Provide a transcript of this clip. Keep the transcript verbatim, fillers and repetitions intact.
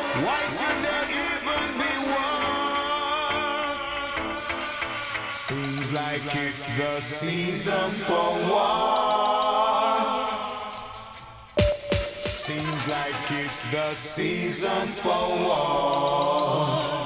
Why should there even be war? Seems like it's the season for war. Seems like it's the season for war.